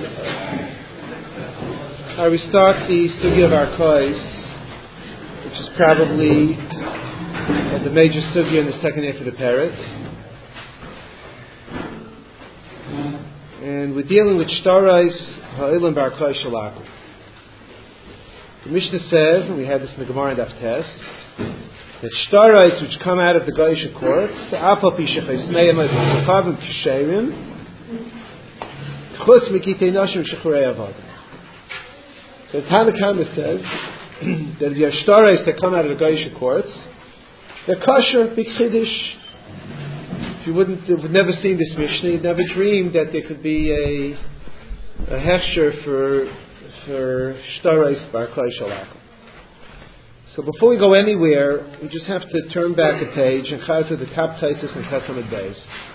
We start the Sugya of Arkais, which is probably the major Sugya in the second half of the Parak. And we're dealing with Shtarais Ha'ilim B'Arkai Shalakum. The Mishnah says, and we had this in the Gemara and Daf Tes, that Shtarais which come out of the Goyish courts, Afal Pishachais Meim Adavim Kisherim, Chutz Mikitei Nashim Shechrei Avadim. So Tanakama says that the Shtarais that come out of the Goyish courts, they're kosher, big chiddush. If you would never seen this Mishnah, you'd never dreamed that there could be a hechsher for Shtarais B'Arkai Shalakum. So before we go anywhere, we just have to turn back a page and chaz to the Kab Taisus and Tesamid Beis.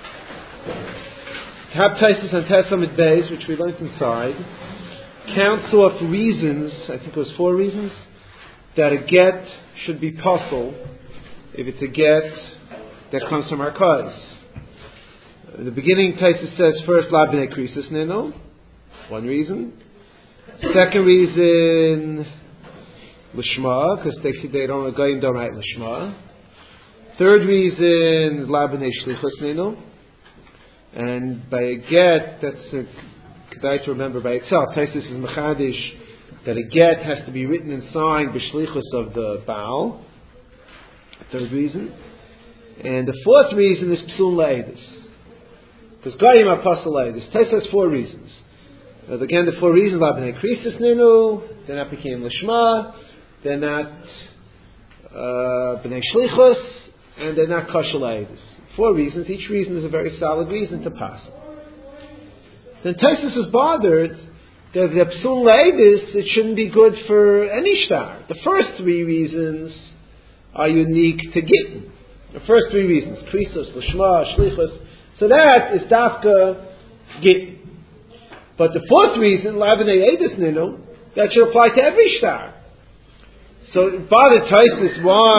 Kab Taisus and Tesamid Beis, which we learned inside, counts off reasons, I think it was 4 reasons, that a get should be possible if it's a get that comes from Arkais. In the beginning, Taisus says first, La B'nei Krisis Nino, 1 reason. Second reason, Lishma, because they don't write Lishma. Third reason, La B'nei Shlichus Nino. And by a get, that's a kedai to remember by itself. Taisus is mechadish that a get has to be written and signed b'shlichus of the Baal. Third reason. And the 4th reason is psul le'edus. Because Goyim are pasul le'edus. Taisus has 4 reasons. Again, the 4 reasons are b'nei krisis ninu, they're not became lishma, they're not b'nei shlichus, and they're not kosher le'edus. 4 reasons. Each reason is a very solid reason to pass. Then Taisus is bothered that the psul le'edus, it shouldn't be good for any shtar. The first 3 reasons are unique to Gittin. The first 3 reasons, krisos, lishma, shlichus, so that is dafka Gittin. But the 4th reason, la b'nei edus ninu, that should apply to every shtar. So it bothered Taisus,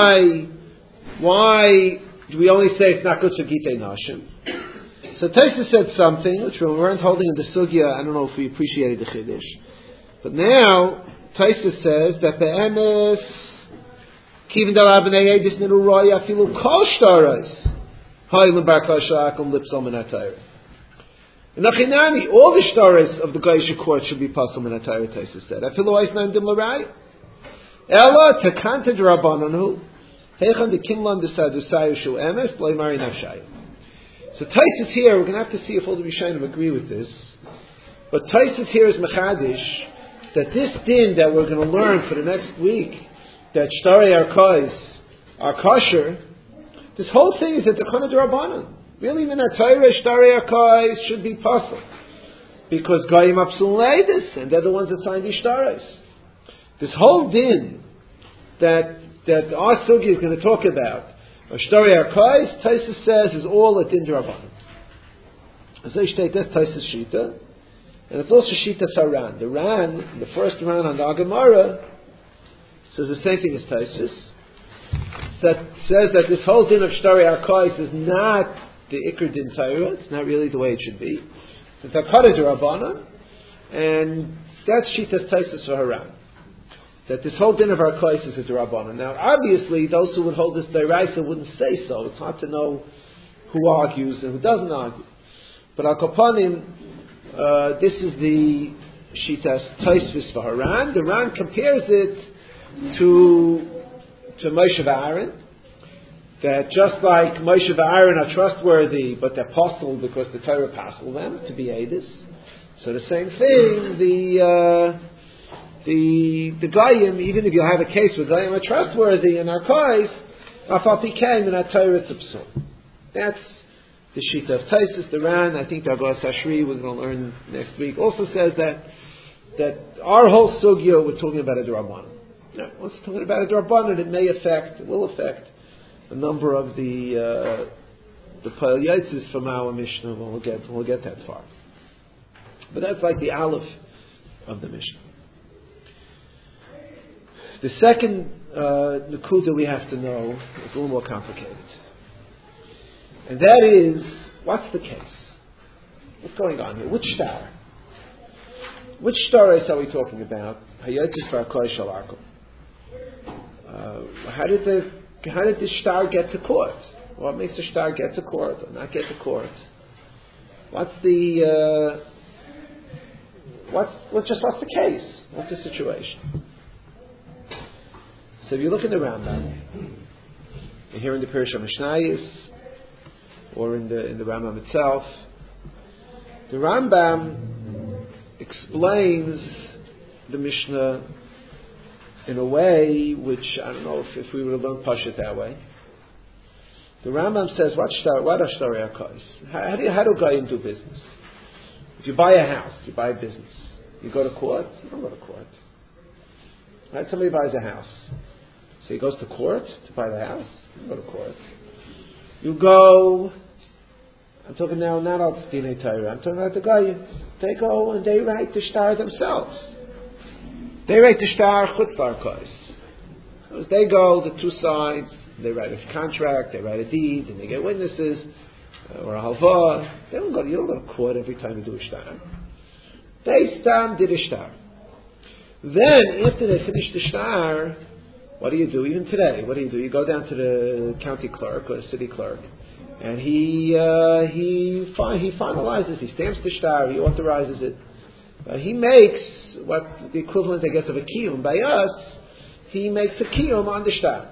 why do we only say it's not good for Gitei Nashim? So Taisus said something, which we weren't holding in the Sugya, I don't know if we appreciated the Chiddush. But now, Taisus says that the emes, Kivin da la b'nei edus ninu roi afilu kol shtarais, ha'ilim b'arkai shalakum lipsol min ha'tayra. Nachinani, all the shtarais of the Goyish court should be pasul min ha'tayra, Taisus said. Afilu oisnaim dim l'rai. Ela tekanta d'rabbananu, heichan de kimlan de sadusayu shu emes, b'loi mari nafshayu. So Taisus here, we're going to have to see if all the Rishonim agree with this. But Taisus here is mechadish that this din that we're going to learn for the next week, that shtarei arkais are kosher, this whole thing is at the Chana d'Rabbanan. Really, min ha'Torah shtarei arkais should be pasul, because goyim apsul le'edus, and they're the ones that signed these shtarais. This whole din that our sugi is going to talk about, shtarei arkais, Taisus says, is all at din d'Rabbanan. As I state, that's Taisus shita, and it's also shita saran. The Ran, the first Ran on the Agamara, says the same thing as Taisus. That says that this whole din of shtarei arkais is not the ikr din Torah. It's not really the way it should be. It's a Hakara d'Rabbanan, and that's shitas Taisus for Haran. That this whole din of arkais is a d'Rabbanan. Now, obviously, those who would hold this d'oraisa wouldn't say so. It's hard to know who argues and who doesn't argue. But al kapanim, this is the shitas Taisus for Haran. The Ran compares it to Moshe v'Aaron, that just like Moshe v'Aaron are trustworthy, but they're pasul because the Torah pasul them to be edus. So the same thing, the Goyim, even if you have a case where Goyim are trustworthy in Arkais, afal pikein in our Torah it's a psul. That's the Shita of Taisus. The Ran, I think the Agas Hashri, we're going to learn next week, also says that our whole sugya, we're talking about a d'Rabbanan. Now, once we're talking about a d'Rabbanan, it will affect a number of the Pa'al Yitzis from our Mishnah. We'll get that far. But that's like the Aleph of the Mishnah. The second Nakuda we have to know is a little more complicated. And that is, what's the case? What's going on here? Which star? Which stories are we talking about? Hayotis Farkoi Shalarko. How did the star get to court? What makes the star get to court or not get to court? What's the what's the case? What's the situation? So if you look in the Rambam, and here in the Pirush HaMishnayos, or in the Rambam itself, the Rambam explains the Mishnah in a way which I don't know if we would have learned Pashut that way. The Rambam says, what are Shtarei HaKos? How do Goyim do business? If you buy a house, you buy a business, you go to court? You don't go to court. Right? Somebody buys a house. So he goes to court to buy the house? You don't go to court. You go, I'm talking now not about Dinei Torah, I'm talking about the Goyim. They go and they write the shtar themselves. They write the shtar Chutz L'Arkos. As they go, the two sides, they write a contract, they write a deed, and they get witnesses, or a halva. You don't go to court every time you do a shtar. They did a shtar. Then, after they finish the shtar, what do you do? Even today, what do? You go down to the county clerk or the city clerk, and he finalizes, he stamps the shtar, he authorizes it. He makes what the equivalent, I guess, of a kiyum by us. He makes a kiyum on the shtar.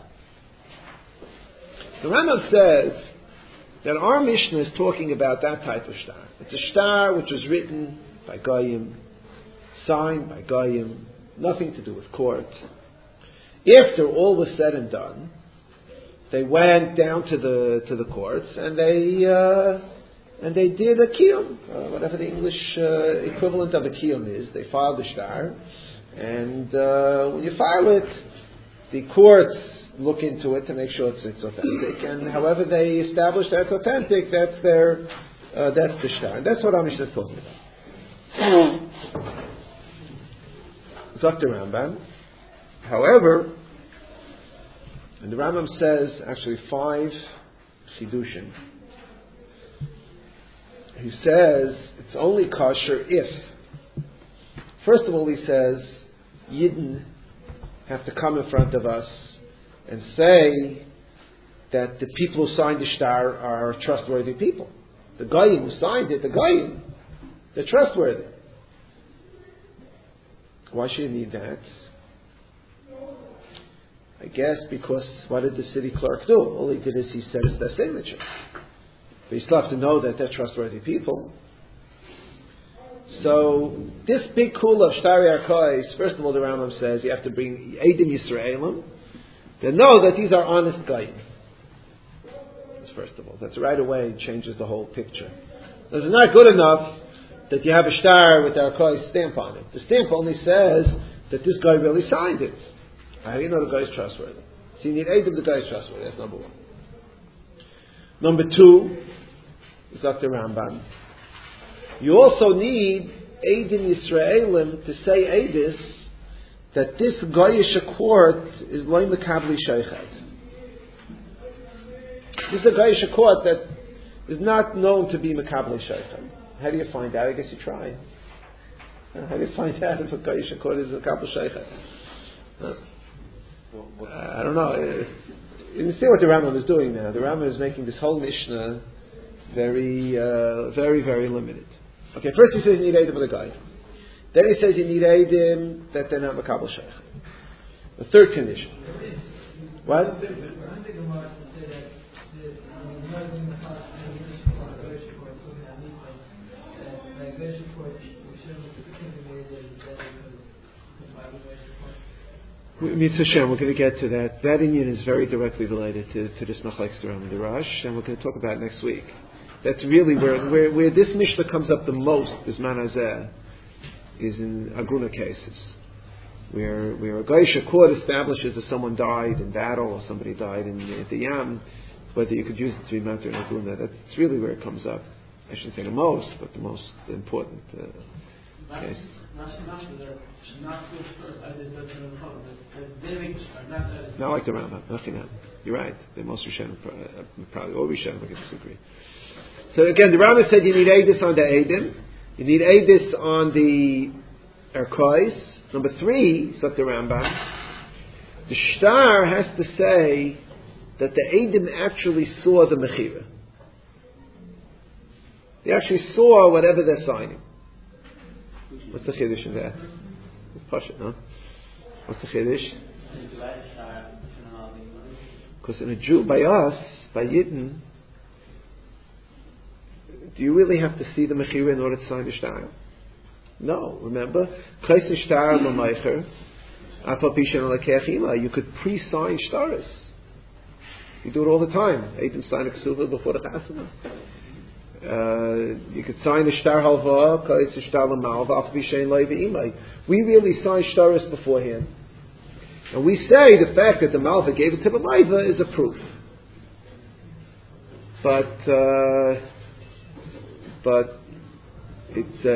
The Rambam says that our Mishnah is talking about that type of shtar. It's a shtar which was written by Goyim, signed by Goyim, nothing to do with court. After all was said and done, they went down to the courts and they did a kiyum, whatever the English equivalent of a kiyum is. They filed the shtar, and when you file it, the courts look into it to make sure it's authentic, and however they establish that it's authentic, that's the shtar. And that's what Amish is talking about. Dr. Rambam. However, and the Rambam says actually 5 chidushim. He says it's only kosher if, first of all, he says Yidden have to come in front of us and say that the people who signed the shtar are trustworthy people. The Goyim who signed it, they're trustworthy. Why should you need that? I guess because what did the city clerk do? All he did is he set their signature. But you still have to know that they're trustworthy people. So this big kula of Shtarei HaKos, first of all, the Rambam says you have to bring Eidim Yisraelim. They know that these are honest guys. That's first of all. That's right away changes the whole picture. It's not good enough that you have a shtar with the HaKos stamp on it. The stamp only says that this guy really signed it. How do you know the guy is trustworthy? So you need Eidim, the guy is trustworthy. That's number 1. Number 2 is Dr. Rambam. You also need Eidim Yisraelim to say Eidis that this Goyish court is loy mekabli sheichet. This is a Goyish court that is not known to be mekabli sheichet. How do you find out? I guess you try. How do you find out if a Goyish court is mekabli sheichet? I don't know. You see what the Rambam is doing now. The Rambam is making this whole Mishnah very, very, very limited. Okay, first he says you need Eidim of the guy. Then he says you need Eidim that they're not Makabel Sheikh. The third condition. What? Mitzvah Shem, we're going to get to that. That Inyan is very directly related to this Machlekes Rambam and the Rosh, and we're going to talk about it next week. That's really where this Mishnah comes up the most, Bisman Hazeh, is in Agruna cases, where a Goyish court establishes that someone died in battle or somebody died in the Yam, whether you could use it to be Matter in Agruna. That's really where it comes up. I shouldn't say the most, but the most important cases. Not like the Rambam, nothing else. You're right. The most Rishonim probably, all Rishonim are going to disagree. So again, the Rambam said you need Eidis on the Eidim, you need Eidis on the Erkois. Number 3, said the Rambam, the shtar has to say that the Eidim actually saw the Mechira. They actually saw whatever they're signing. What's the Chiddush in that? It's Pasha, no? What's the Chiddush? Because in a Jew, by us, by Yidden, do you really have to see the Mechira in order to sign the shtar? No, remember? You could pre-sign shtaris. You do it all the time. Eitim sign a ksuva before the chasana. You could sign a shtar halva, kais a shtar l'malva, af b'shein loy v'imay. We really sign shtaris beforehand. And we say the fact that the malva gave it to the leiva is a proof. But it's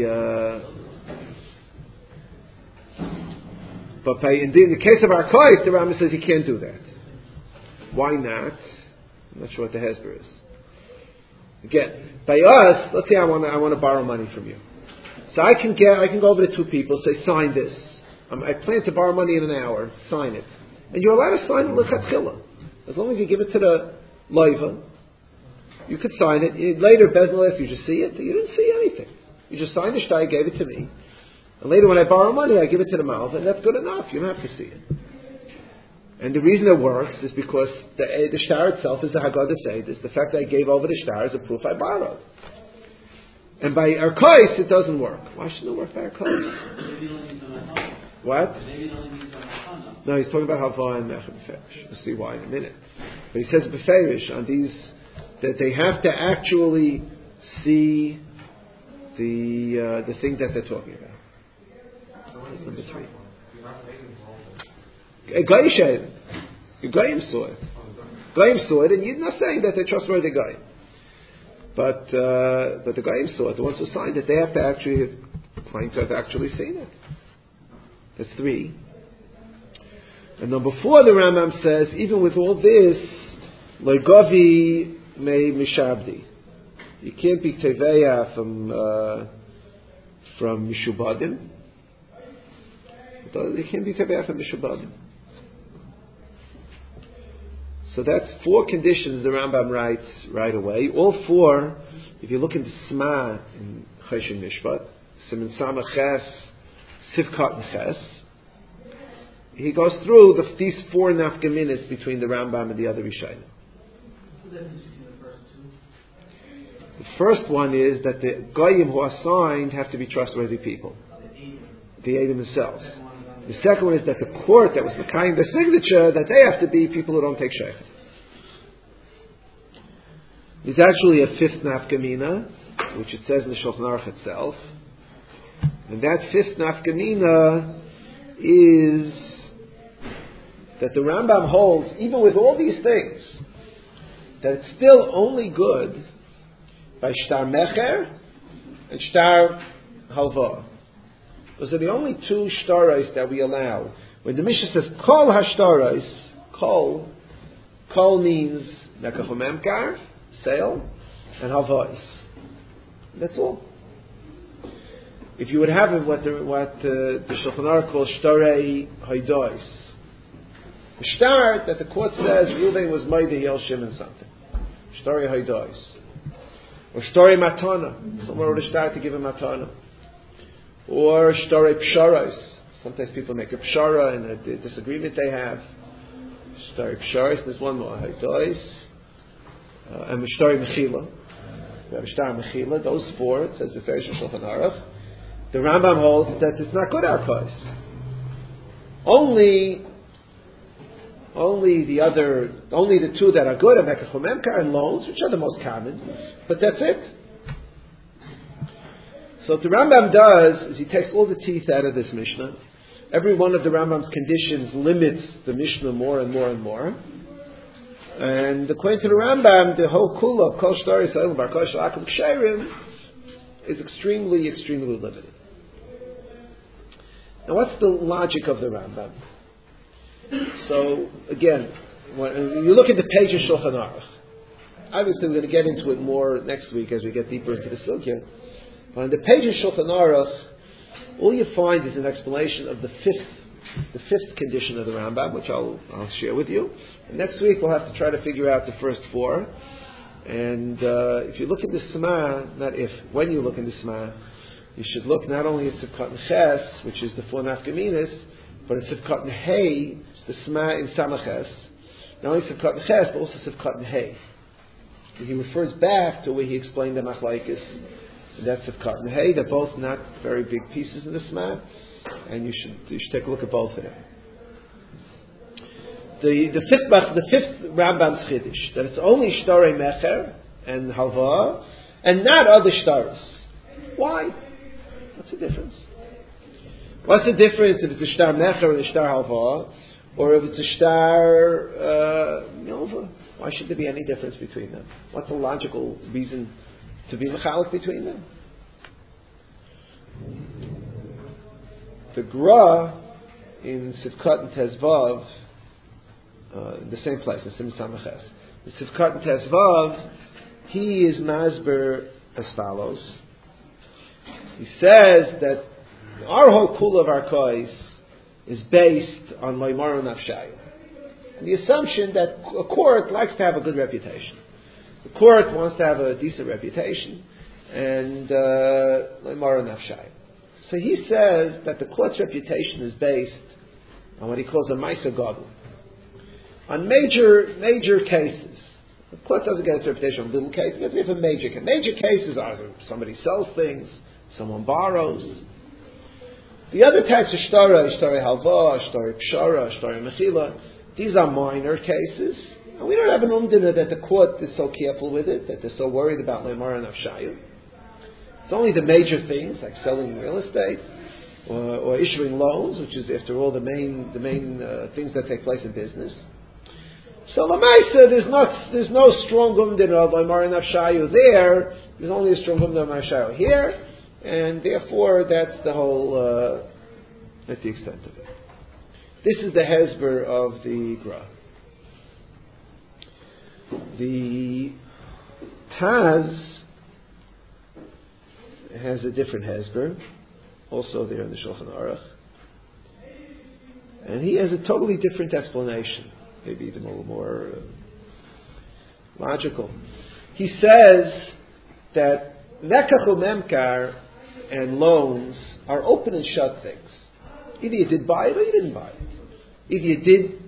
but in the case of our kais, the Rambam says you can't do that. Why not? I'm not sure what the hesber is. Again, by us, let's say I want to borrow money from you. So I can go over to 2 people, say sign this. I plan to borrow money in an hour. Sign it, and you're allowed to sign it lechatchila, as long as you give it to the leiva. You could sign it. Later, Bezdin will ask you, did you see it? You didn't see anything. You just signed the shtar, gave it to me. And later when I borrow money, I give it to the malva, and that's good enough. You don't have to see it. And the reason it works is because the shtar itself is the Haggadah Seidus. The fact that I gave over the shtar is a proof I borrowed. And by Erkois, it doesn't work. Why shouldn't it work by Erkois? What? No, he's talking about Havah and Mechad Beferish. We'll see why in a minute. But he says Beferish on these, that they have to actually see the thing that they're talking about. That's number 3. Goyim saw it. Goyim saw it, and you're not saying that they're trustworthy Goyim. But the Goyim saw it. The ones who signed it, they have to actually claim to have actually seen it. That's 3. And number 4, the Rambam says, even with all this, Legavi me mishabdi. You can't be teveya from mishubadim. You can't be teveya from mishubadim. So that's 4 conditions the Rambam writes right away. All 4, if you look into Sma in Choshen Mishpat, Siman Samach Ches, Sivkat and Ches, he goes through these 4 nafkaminas between the Rambam and the other Rishonim. What's the difference between the first 2? The first one is that the Goyim who are signed have to be trustworthy people. The Eidim themselves. The second one is that the court that was makayim the signature, that they have to be people who don't take sheikhah. There's actually a 5th nafkamina, which it says in the Shulchan Aruch itself. And that 5th nafkamina is that the Rambam holds, even with all these things, that it's still only good by shtar mecher and shtar halva. Those are the only 2 shtarais that we allow. When the Mishnah says kol hashtarais, kol means nekachomemkar, sale, and halvais. That's all. If you would have it, what the Shulchan Aruch calls shtarei haidois, the shtar that the court says Reuven was made Yel Shimon something, shtarei haidois, or shtarei matana, someone wrote a shtar to give a matana. Or shtarei psharas. Sometimes people make a pshara in a disagreement they have. Shtarei psharas. There's one more. Haidois. And shtarei mechila. We have shtar mechila. Those 4. It says Beferish Shulchan Aruch. The Rambam holds that it's not good arkos. Only the 2 that are good are mekach umemkar and loans, which are the most common. But that's it. So what the Rambam does is he takes all the teeth out of this Mishnah. Every one of the Rambam's conditions limits the Mishnah more and more and more. And according to the Rambam, the whole kula of kol shtar Yisrael bar kol shalakim ksherim is extremely, extremely limited. Now, what's the logic of the Rambam? So again, when you look at the page of Shulchan Aruch, obviously we're going to get into it more next week as we get deeper into the sugya. But on the page of Shulchan Aruch, all you find is an explanation of the fifth condition of the Rambam, which I'll share with you. And next week we'll have to try to figure out the first four. And if you look in the Sma, when you look in the Sma, you should look not only at Sivkat Ches, which is the four nafkaminas, but at Sivkat Hey, the Sma in Samaches. Not only Sivkat Ches, but also Sivkat Hey. He refers back to where he explained the Machlaikis. And that's Sivkat Hey. They're both not very big pieces in the Sma, and you should take a look at both of them. The fifth Rambam's Chiddush, that it's only Shtarei Mecher and Halva, and not other Shtaros. Why? What's the difference? What's the difference if it's a Shtar Mecher and a Shtar Halva, or if it's a Shtar Milva? Why should there be any difference between them? What's the logical reason to be mechalik between them? The Gra in Sivkat and Tezvav, in the same place, in Sim Samaches. The Sivkat and Tezvav, he is masber as follows. He says that our whole kula of our kais is based on Loimar Nafshayu. And the assumption that a court likes to have a good reputation. The court wants to have a decent reputation, and Loimar Nafshayu. So he says that the court's reputation is based on what he calls a Maisa Gadol. On major cases. The court doesn't get its reputation on little cases, it gets it for major cases. Major cases are somebody sells things, someone borrows. The other types of shtarei halva, shtarei pshara, shtarei mechila, these are minor cases. And we don't have an umdina that the court is so careful with it, that they're so worried about lemar and avshayu. It's only the major things, like selling real estate, or issuing loans, which is, after all, the main things that take place in business. So Lamaisa, there's no strong umdin of Lemar and Avshayu there. There's only a strong umdin of Avshayu here, and therefore that's the whole. That's the extent of it. This is the hezber of the Gra. The Taz has a different hezber, also there in the Shulchan Aruch, and he has a totally different explanation. Maybe even a little more logical. He says that Nekach u'Memkar and loans are open and shut things. Either you did buy it or you didn't buy it. Either you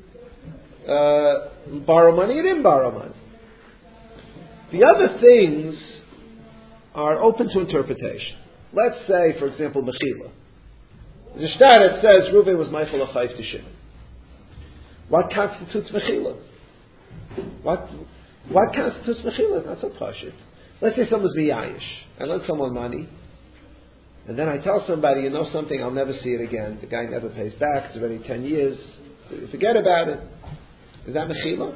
did borrow money or you didn't borrow money. The other things are open to interpretation. Let's say, for example, Mechila. There's a shtar that says Reuven was Meichel Achayv to Shimon. What constitutes mechila? What constitutes mechila? Not so pashut. Let's say someone's miyayish. I lend someone money, and then I tell somebody, you know something, I'll never see it again. The guy never pays back. It's already 10 years. Forget about it. Is that mechila?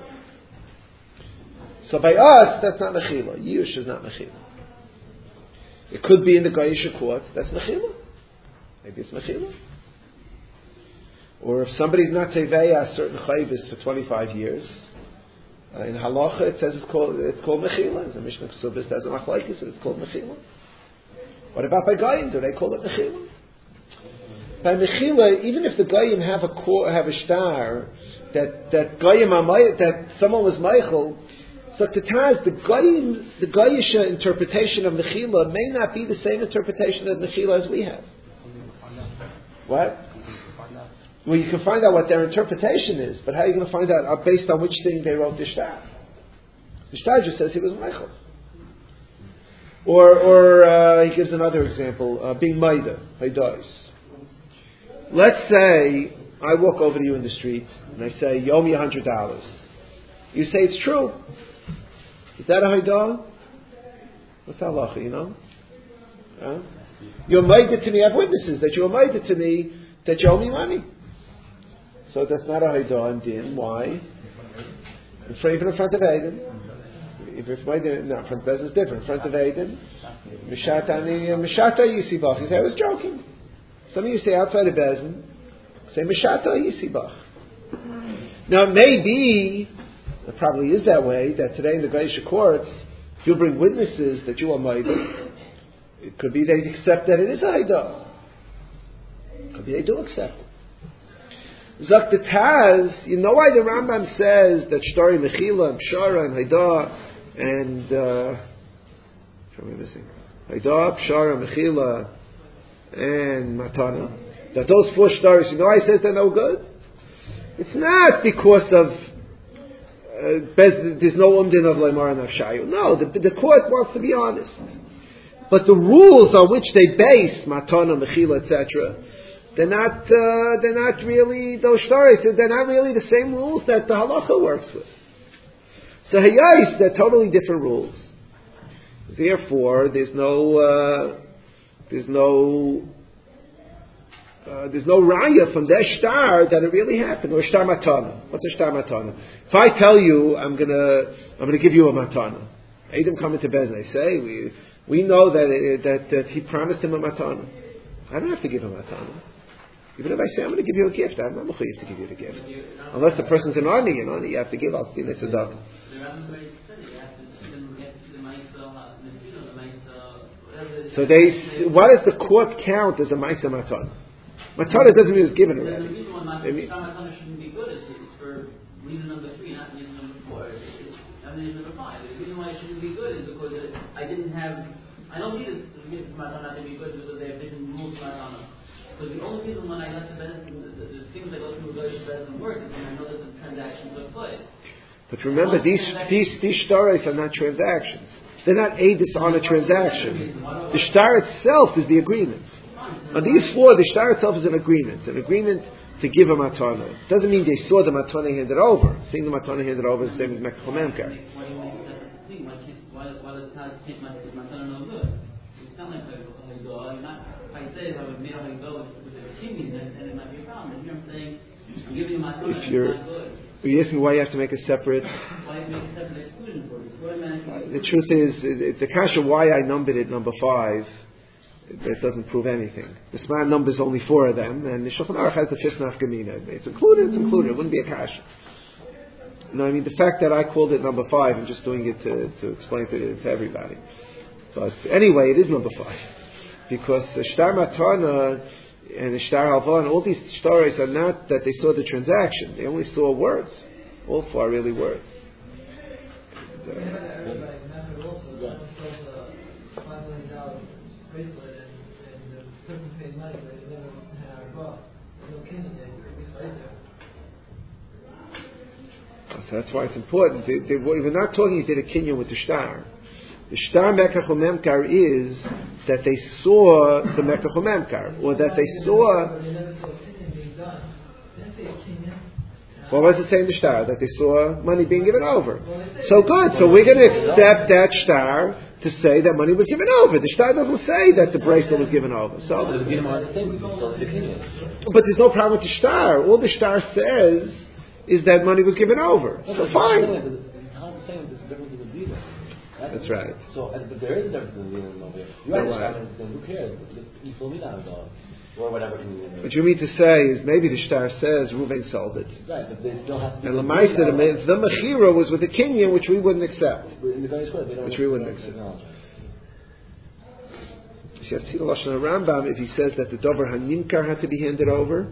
So by us, that's not mechila. Yush is not mechila. It could be in the Goyish courts. That's mechila. Maybe it's mechila. Or if somebody's not teveya a certain chayvis for 25 years, in halacha it says it's called mechila. There's a Mishnah Kesubis that has a machlaikis and it's called mechila. What about by goyim? Do they call it mechila? By mechila, even if the goyim have a shtar that goyim that someone was meichel, so to Taz, the goyisha interpretation of mechila may not be the same interpretation of mechila as we have. What? Well, you can find out what their interpretation is, but how are you going to find out based on which thing they wrote the shtar? The shtar just says he was Michael. Or he gives another example, being Maida, Haidos. Let's say I walk over to you in the street and I say, you owe me $100. You say it's true. Is that a Haidah? What's halacha, you know? You're Maida to me, I have witnesses that you're Maida to me that you owe me money. So that's not a Haidah and Din. Why? Even in front of Aiden. If it's in front of Bezin is different. In front of Aiden, Mishata Yisibach. You say, I was joking. Some of you say outside of Bezin, say Mishata Yisibach. Now it may be, it probably is that way, that today in the Geisha courts, if you bring witnesses that you are Maida, it could be they accept that it is a Haidah. maybe they do accept it. Zak the Taz, you know why the Rambam says that Shtari Mechila and Pshara and Haidah and what am I missing? Haidah, Pshara, Mechila and Matana, that those four Shtaris, you know why he says they're no good? It's not because of there's no umdin of Leimar and Avshayu. No, the court wants to be honest. But the rules on which they base Matana, Mechila, etc., they're not really those stories. They're not really the same rules that the halacha works with. So hayais, they're totally different rules. Therefore, there's no raya from their shtar that it really happened, or shtar matana. What's a shtar matana? If I tell you I'm gonna give you a matana, Adam come into Bez and they say we know that he promised him a matana. I don't have to give him a matana. Even if I say I'm going to give you a gift, I'm not mechuyev to give you the gift. Unless the person's an ani, you have to give out the tzedakah. So what does the court count as a ma'isa matana? Matana doesn't mean it's given already. The reason why matana shouldn't be good is for reason number 3, not reason number 4. Reason number 5. The reason why it shouldn't be good is because I don't need this reason for matana to be good because they have different rules for matana. Because the only reason when I got to benefit, the things I go through regarding doesn't work is when I know that the transaction took place. But remember, these shtaros are not transactions. They're not edus on a transaction. The shtar itself is the agreement. On these four, the shtar itself is an agreement. It's an agreement to give a matana. Doesn't mean they saw the matana handed over. Seeing the matana handed over is the same as Mekach Memkar. Why does the Taz take matana no good? It's not like I say if I would make a go with a opinion, then it might be a problem. Here I'm saying, I'm giving you my phone, it's not good. Are you asking why you have to make a separate... Why you make a separate exclusion for it? The truth is, the kasha why I numbered it number 5, it doesn't prove anything. The Sman numbers only 4 of them, and the Shulchan Aruch has the 5th nafkamina. It's included. It wouldn't be a kasha. No, I mean, the fact that I called it number 5, I'm just doing it to explain it to everybody. But anyway, it is number 5. Because the shtar matana and the shtar halva and all these shtaros are not that they saw the transaction; they only saw words. All 4 are really words. So that's why it's important. We're not talking you did a kinyan with the shtar. The shtar Mekach Memkar is that they saw the Mekach Memkar, or that they saw. What was it saying the shtar? That they saw money being given over. So good. So we're going to accept that shtar to say that money was given over. The shtar doesn't say that the bracelet was given over. So, but there's no problem with the shtar. All the shtar says is that money was given over. So fine. That's right. So, but there is a difference in the meaning of it. You understand it, who cares? You still mean that or whatever. What you mean to say is maybe the shtar says Reuven sold it. Right, but they still have to be... And Lamaisa, the Mechira was with the Kinyan, which we wouldn't accept. In the Gaish Word, which we wouldn't accept. You have to see the Lashon Rambam if he says that the Dover Haninkar had to be handed over.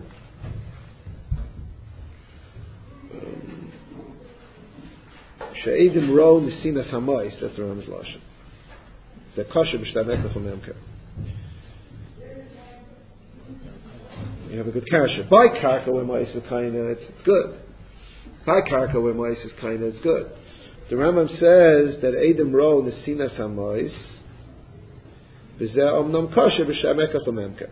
She'edim ro nesinas hamois. That's the Rambam's Lashon. It's a kosher b'shtar Mekach Memkar. You have a good kasha. By karka where mois is kinda, it's good. By karka where mois is kinda, it's good. The Rambam says that Edim ro nesinas hamois b'zeh omnam kosher b'shtar Mekach Memkar.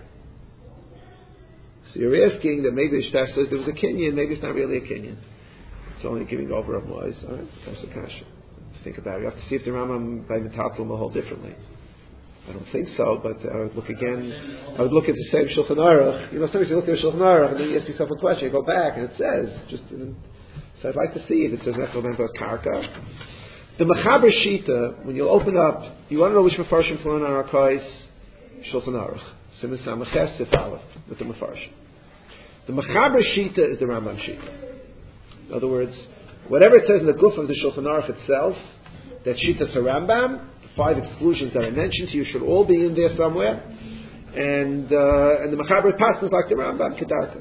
So you're asking that maybe the shtar says there was a kinyan, maybe it's not really a kinyan. It's only giving over of mois. All right, that's the kasha. Think about it. You have to see if the Rambam by Metaplum will hold differently. I don't think so, but I would look again. I would look at the same Shulchan Aruch. Sometimes you look at a Shulchan Aruch and then you ask yourself a question. You go back and it says so I'd like to see if it says Mechach Memkar Karka. The Mechaber Shita, when you open up, you want to know which Mefarshim to learn on Arkais Shulchan Aruch. Siman Samaches Sif Aleph with the Mefarshim. The Mechaber Shita is the Rambam Shita. In other words, whatever it says in the Guf of the Shulchan Aruch itself, that Shitas HaRambam, the 5 exclusions that I mentioned to you should all be in there somewhere. and the Mechaber Pasnas like the Rambam Kedarka.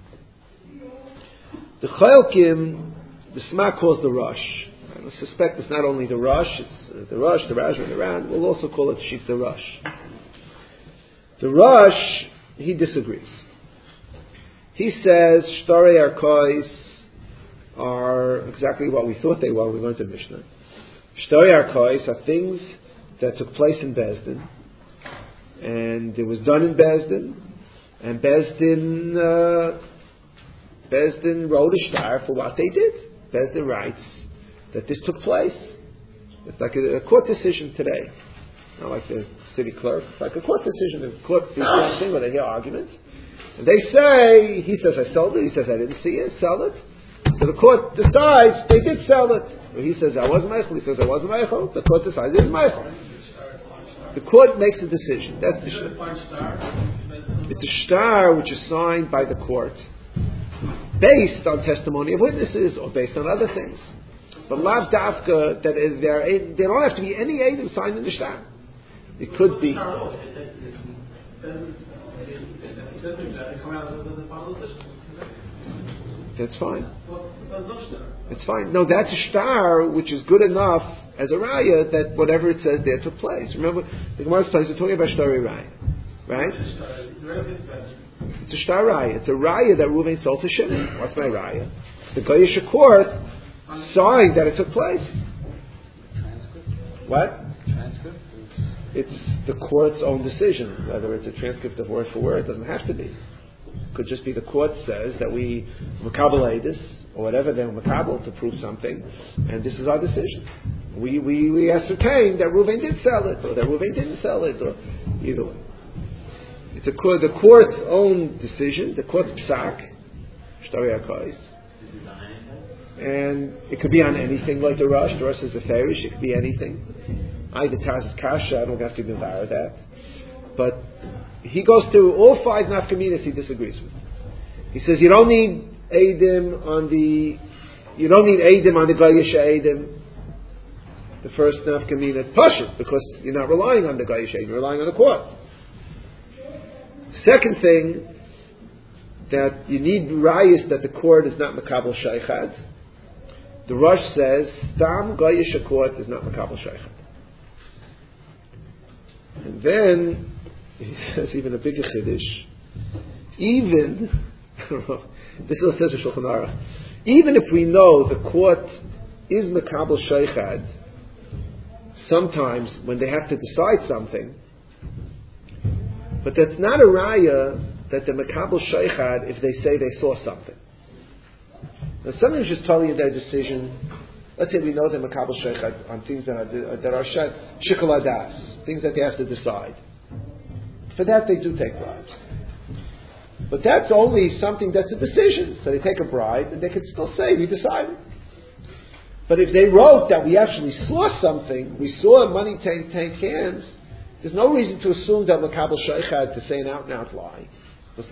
The Chalkim, the Sma calls the Rosh. I suspect it's not only the Rosh, it's the Rosh, the Raj, and the Ran. We'll also call it Shif the Rosh. The Rosh, he disagrees. He says Shtarei Arkois are exactly what we thought they were when we went to Mishnah. Shtarei Arkois are things that took place in Bezdin, and it was done in Bezdin, and Bezdin wrote a shtar for what they did. Bezdin writes that this took place. It's like a court decision today. Not like the city clerk. It's like a court decision. The court sees something where they hear arguments. And they say, he says I sold it, he says I didn't see it, sell it. So the court decides they did sell it. Or he says I wasn't Meichel, he says I wasn't Meichel. The court decides it was Meichel. The court makes a decision. That's the shtar. It's a shtar which is signed by the court, based on testimony of witnesses or based on other things. But lav dafka, that is, there don't have to be any item signed in the shtar. It could be. That's fine. It's fine. No, that's a shtar which is good enough as a raya that whatever it says there took place. Remember, the Gemara's place, we're talking about shtarei raya, right? It's a shtar raya. It's a raya that Reuven sold to Shimon. What's my raya? It's the Goyish court signed that it took place. Transcript? What? Transcript? It's the court's own decision. Whether it's a transcript of word for word, it doesn't have to be. It could just be the court says that we makabel this or whatever, they're makabel to prove something, and this is our decision. We ascertain that Reuven did sell it, or that Reuven didn't sell it, or either way. It's the court's own decision, the court's psak, shtarei arkois. And it could be on anything like the Rosh. The Rosh is the Farish. It could be anything. The Taz is Kasha. I don't have to devour that. But he goes through all five nafkaminas he disagrees with. He says you don't need Eidim on the Goyish Eidim. The first nafkamina it's Pashut, because you're not relying on the Goyish Eidim, you're relying on the court. Second thing, that you need rayas that the court is not makabel shaychad. The Rosh says, Stam Goyish court is not makabel shaychad. And then he says even a bigger chiddush. Even this is what says in Shulchan Aruch. Even if we know the court is makabel shaychad, sometimes when they have to decide something, but that's not a raya that the makabel shaychad if they say they saw something. Now, somebody's just telling you their decision. Let's say we know that makabel shaychad on things that are shikol hadas, things that they have to decide. For that, they do take bribes. But that's only something that's a decision. So they take a bribe, and they could still say we decided. But if they wrote that we actually saw something, we saw money tank hands, there's no reason to assume that makabel shaychad to say an out-and-out lie. So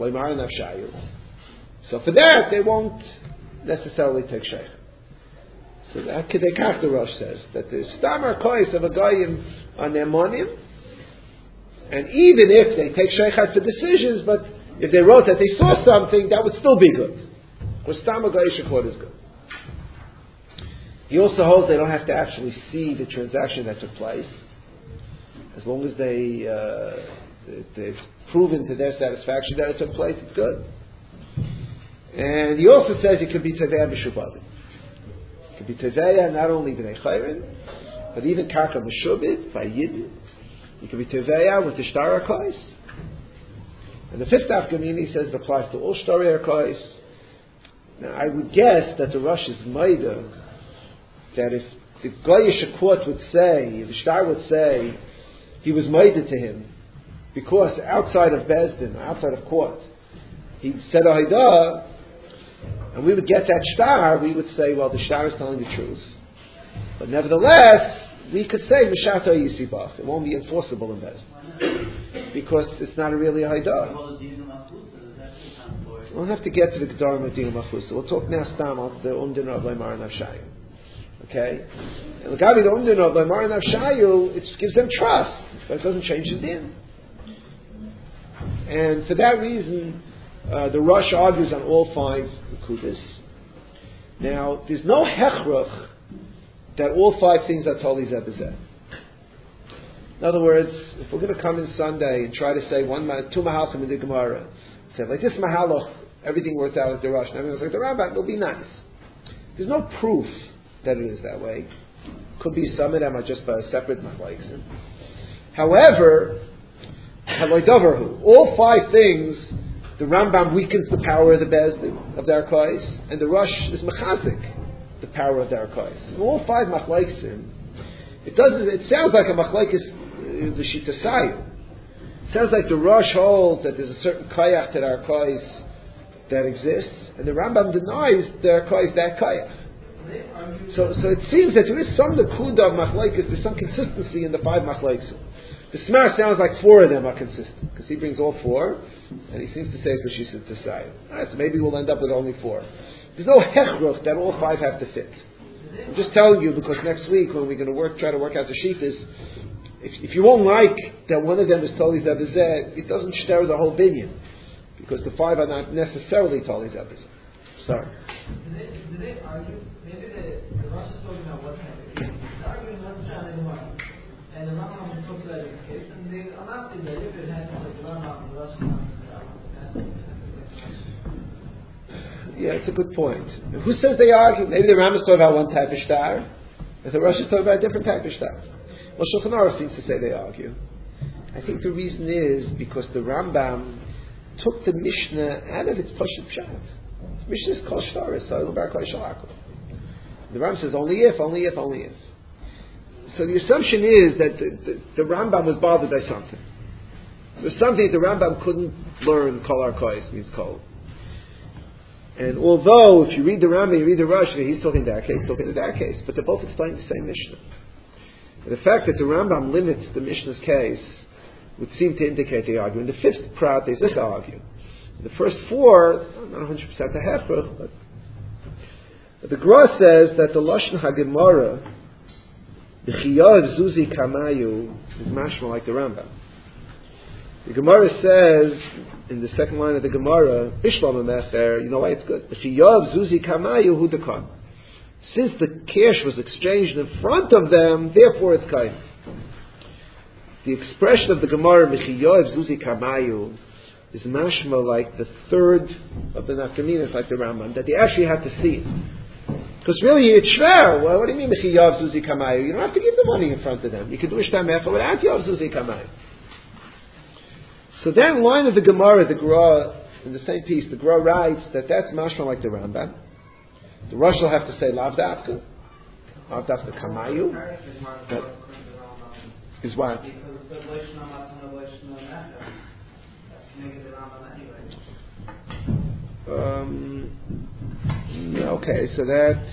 for that, they won't necessarily take sheikh. So that Kedekach the Rosh says that the stamar kois of a goyim on their monim, and even if they take sheikhat for decisions, but if they wrote that they saw something, that would still be good. Because stamar goyish court is good. He also holds they don't have to actually see the transaction that took place, as long as it's proven to their satisfaction that it took place. It's good. And he also says it could be Teveya B'Shubadim. It could be Teveya not only B'nei Chayrin, but even Karka B'Shubid, by Yidin. It could be Teveya with the Shtar Arkois. And the fifth Afgamini says it applies to all Shtar Arkois. Now I would guess that the Rosh is Maida, that if the Goyish court would say, the Shtar would say, he was Maida to him, because outside of Bezdin, outside of court, he said a Haidah, and we would get that shtar, we would say, well, the shtar is telling the truth. But nevertheless, we could say, Mishato Yisibach. It won't be enforceable in Bezdin. Because it's not really a Haidah. We don't have to get to the Gedarim of Dina Machusa. We'll talk now Stam of the Umdin of Leimar and Avshayu. Okay? And the Gabi, the Umdin of Leimar and Avshayu, it gives them trust, but it doesn't change the din. And for that reason, the Rosh argues on all 5 Nekudas. Now, there's no hechrach that all 5 things are totally zeh b'zeh. In other words, if we're going to come in Sunday and try to say 2 mahalchim in the Gemara, say like this mahalach, everything works out like the Rosh, and everyone's like the Rambam, it'll be nice. There's no proof that it is that way. Could be some of them are just by a separate machlokes. However, all 5 things, the Rambam weakens the power of the Bezdin, of the Arkais, and the Rosh is mechazik the power of the Arkais. In all 5 machlokes, it sounds like a machlokes the Shitasayu. It sounds like the Rosh holds that there's a certain kayach to the Arkais that exists, and the Rambam denies the Arkais that kayach. So it seems that there is some nekuda of machlokes, there's some consistency in the 5 machlokes. The Smar sounds like 4 of them are consistent, because he brings all 4, and he seems to say it's the Shitasayu. Alright, so maybe we'll end up with only 4. There's no hechruch that all 5 have to fit. I'm just telling you because next week when we're going to try to work out the shittas, if you won't like that one of them is totally zeh b'zeh, it doesn't stir the whole binyan, because the 5 are not necessarily totally zeh b'zeh. Sorry. Do they argue? Maybe the Rosh is talking about what happened. They're arguing one shot and one, and the Rambam talks about the case, and they are not in the if it has like the Rambam, the Rosh. Yeah, it's a good point. Who says they argue? Maybe the Rambam is talking about one type of shtar, and the Rosh is talking about a different type of shtar. Well, Shulchan Aruch seems to say they argue. I think the reason is because the Rambam took the Mishnah out of its Pashut Pshat. The Mishnah is called Shtaris, the Rambam says only if. So the assumption is that the Rambam was bothered by something. There's something that the Rambam couldn't learn, Kol Arkais means Kol. And although if you read the Rambam, you read the Rosh, he's talking that case, but they're both explaining the same Mishnah. And the fact that the Rambam limits the Mishnah's case would seem to indicate they argue. In the 5th prat, they zicha argue. In the first 4, not 100% a hefrach, but the Gra says that the Lashon HaGemara, the Chiyav Zuzi Kamayu, is mashma like the Rambam. The Gemara says, in the 2nd line of the Gemara, Bishlam Mecher, you know why it's good? The Chiyav Zuzi Kamayu Hudakan. Since the cash was exchanged in front of them, therefore it's kain. The expression of the Gemara, Mechiyav Zuzi Kamayu, is mashma like the 3rd of the Nafkaminas, like the Rambam, that they actually have to see it. Because really it's shver. Well, what do you mean Mechiyav Zuzi Kamayu? You don't have to give the money in front of them. You can do Ishtam Mecha without Yav Zuzi Kamayu. So then, line of the Gemara, the Gra, in the same piece, the Gra writes that that's mashma like the Rambam. The Rosh will have to say Lav Dafka Kamayu. That is what? Okay, so that.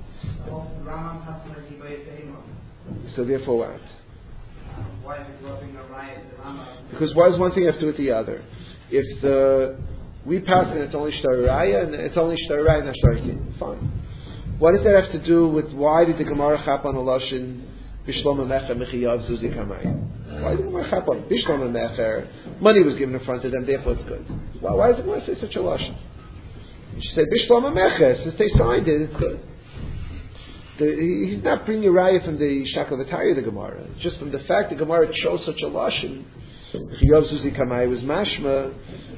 So therefore what? Why is it dropping a riot in the Rambam? Because why does one thing have to do with the other? If we pass and it's only shtaraya and it's only shtaraya and not shtaraya, fine. What does that have to do with why did the Gemara chap on a lashon Bishlam Mecher Mechiyav Zuzi Kamay? Why did the Gemara chap on Bishlam Mecher? Money was given in front of them, therefore it's good. Why does the Gemara say such a lashon? You should say Bishlam Mecher, since they signed it, it's good. He's not bringing a raya from the Shakavatari of the Gemara. It's just from the fact the Gemara chose such a lashon, Chiyav Zuzi Kamay was mashma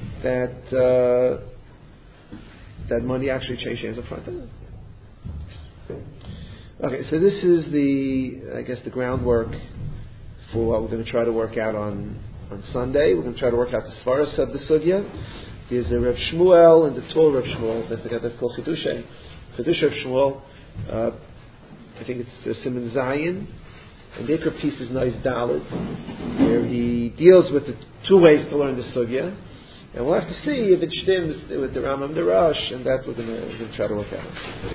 that money actually changed hands in front of them. Okay, so this is the groundwork for what we're going to try to work out on Sunday. We're going to try to work out the svaras of the sugya. There's a Reb Shmuel and the Torah Reb Shmuel. I forgot that's called Chidushay Reb Shmuel. I think it's Simon Zion. And the Ikar piece is Nice Dalit, where he deals with the 2 ways to learn the sugya. And we'll have to see if it stems with the Rambam and the Rosh, and that we're going to try to work out.